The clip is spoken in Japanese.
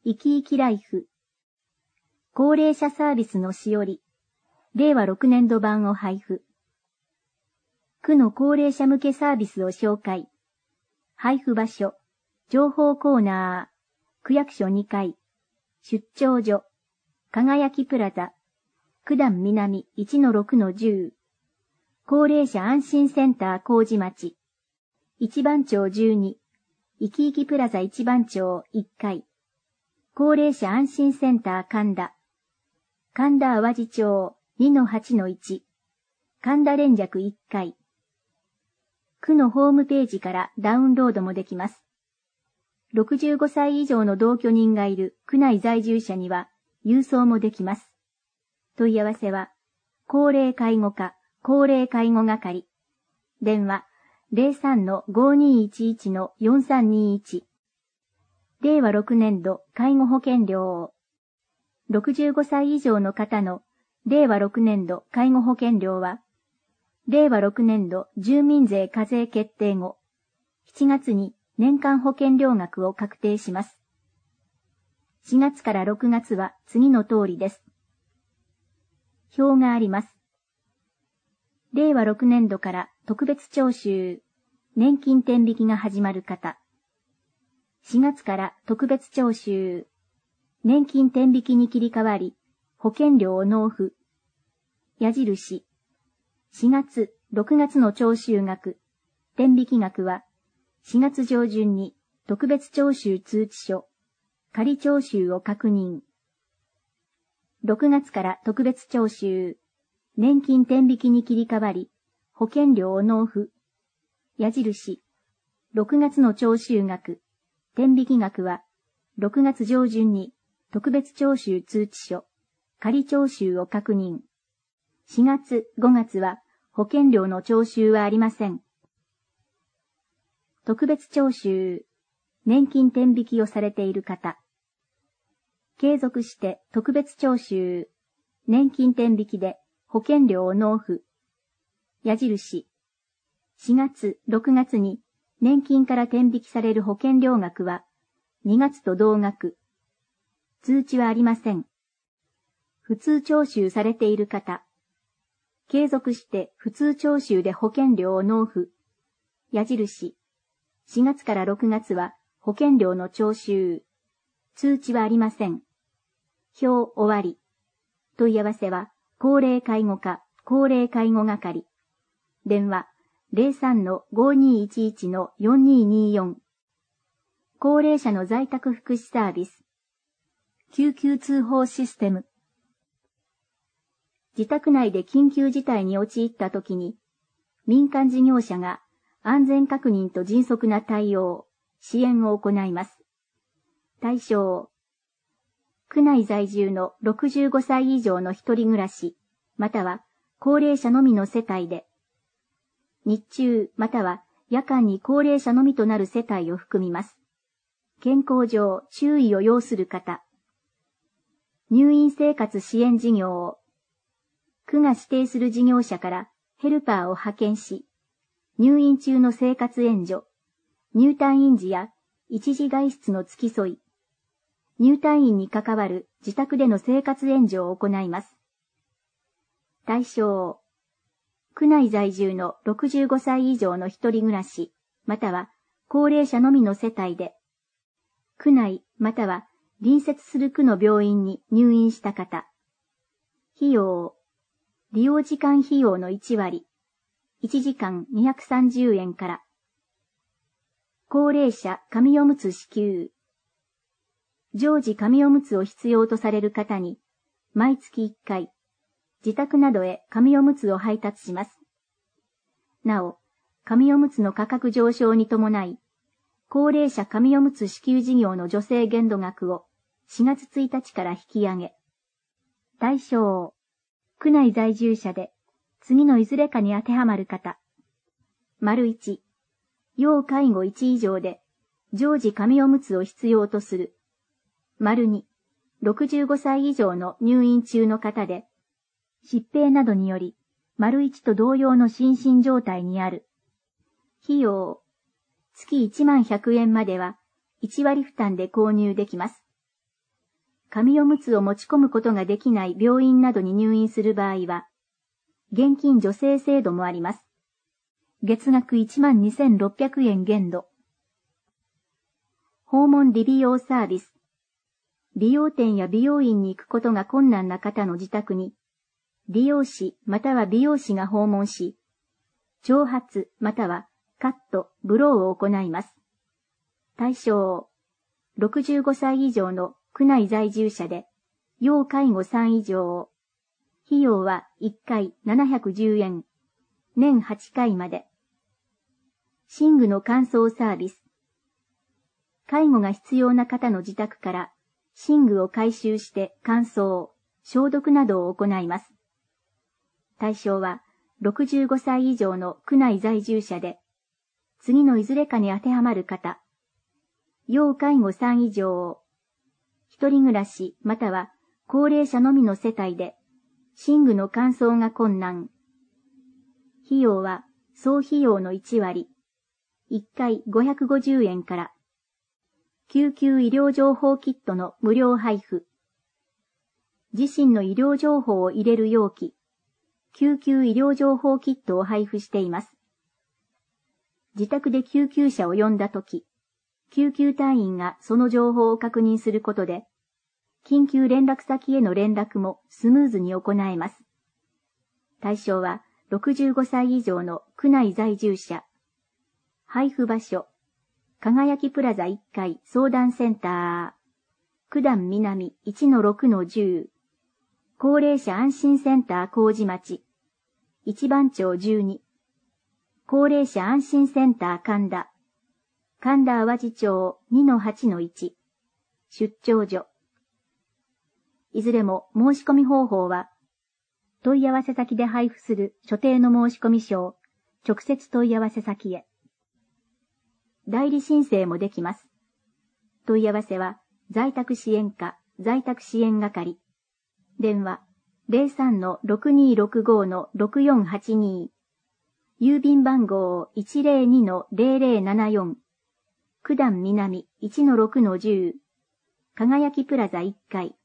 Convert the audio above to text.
生き生きライフ。高齢者サービスのしおり。令和6年度版を配布。区の高齢者向けサービスを紹介。配布場所。情報コーナー。区役所2階。出張所。輝きプラザ。九段南 1-6-10。高齢者安心センター麹町。一番町12。生き生きプラザ一番町1階。高齢者安心センター神田。神田淡路町 2-8-1。神田連雀1階。区のホームページからダウンロードもできます。65歳以上の同居人がいる区内在住者には郵送もできます。問い合わせは、高齢介護課、高齢介護係。電話、03-5211-4321。令和6年度介護保険料。65歳以上の方の令和6年度介護保険料は、令和6年度住民税課税決定後、7月に年間保険料額を確定します。4月から6月は次の通りです。表があります。令和6年度から特別徴収、年金天引きが始まる方。4月から特別徴収、年金天引きに切り替わり、保険料を納付。矢印。4月、6月の徴収額、天引き額は、4月上旬に特別徴収通知書、仮徴収を確認。6月から特別徴収、年金天引きに切り替わり、保険料を納付。矢印。6月の徴収額、天引き額は、6月上旬に特別徴収通知書、仮徴収を確認。4月、5月は保険料の徴収はありません。特別徴収、年金天引きをされている方。継続して特別徴収、年金天引きで保険料を納付。矢印。4月、6月に年金から天引きされる保険料額は2月と同額。通知はありません。普通徴収されている方。継続して普通徴収で保険料を納付。矢印。4月から6月は保険料の徴収。通知はありません。表終わり。問い合わせは、高齢介護課、高齢介護係。電話、03-5211-4224。高齢者の在宅福祉サービス。救急通報システム。自宅内で緊急事態に陥ったときに、民間事業者が安全確認と迅速な対応、支援を行います。対象、区内在住の65歳以上の一人暮らし、または高齢者のみの世帯で、日中または夜間に高齢者のみとなる世帯を含みます。健康上注意を要する方。入院生活支援事業を、区が指定する事業者からヘルパーを派遣し、入院中の生活援助、入退院時や一時外出の付き添い、入退院に関わる自宅での生活援助を行います。対象、区内在住の65歳以上の一人暮らし、または高齢者のみの世帯で、区内または隣接する区の病院に入院した方。費用、利用時間費用の1割、1時間230円から。高齢者紙おむつ支給。常時紙おむつを必要とされる方に、毎月1回、自宅などへ紙おむつを配達します。なお、紙おむつの価格上昇に伴い、高齢者紙おむつ支給事業の助成限度額を4月1日から引き上げ。対象、区内在住者で、次のいずれかに当てはまる方。1、要介護1以上で、常時紙おむつを必要とする。2、65歳以上の入院中の方で、疾病などにより、1と同様の心身状態にある。費用、月1万100円までは、1割負担で購入できます。 紙おむつを持ち込むことができない病院などに入院する場合は、現金助成制度もあります。月額12,600円限度。訪問理美容サービス。美容店や美容院に行くことが困難な方の自宅に、理容師または美容師が訪問し、長髪またはカット、ブローを行います。対象、65歳以上の区内在住者で、要介護3以上。費用は1回710円。年8回まで。寝具の乾燥サービス。介護が必要な方の自宅から寝具を回収して乾燥、消毒などを行います。対象は65歳以上の区内在住者で、次のいずれかに当てはまる方。要介護3以上。一人暮らしまたは高齢者のみの世帯で、寝具の乾燥が困難。費用は総費用の1割。1回550円から。救急医療情報キットの無料配布。自身の医療情報を入れる容器、救急医療情報キットを配布しています。自宅で救急車を呼んだとき、救急隊員がその情報を確認することで、緊急連絡先への連絡もスムーズに行えます。対象は65歳以上の区内在住者。配布場所、輝きプラザ1階相談センター、九段南 1-6-10、高齢者安心センター麹町、一番町12、高齢者安心センター神田、神田淡路町 2-8-1、出張所。いずれも申し込み方法は、問い合わせ先で配布する所定の申込書を直接問い合わせ先へ。代理申請もできます。問い合わせは、在宅支援課、在宅支援係。電話、03-6265-6482。郵便番号 102-0074。九段南 1-6-10。輝きプラザ1階。